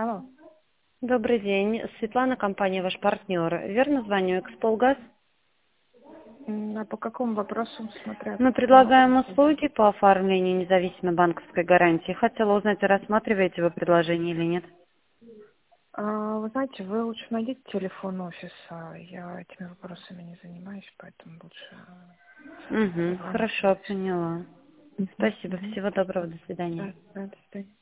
Алло. Добрый день. Светлана, компания «Ваш партнер». Верно звоню? «Эксполгаз»? А по какому вопросу, смотря Мы какому предлагаем вопросу? услуги по оформлению независимой банковской гарантии. Хотела узнать, рассматриваете вы предложение или нет? Вы знаете, вы лучше найдите телефон офиса. Я этими вопросами не занимаюсь, поэтому лучше Угу, хорошо, созванивайтесь. поняла. Мгм, Спасибо, мгм. всего доброго, до свидания. Да, до свидания.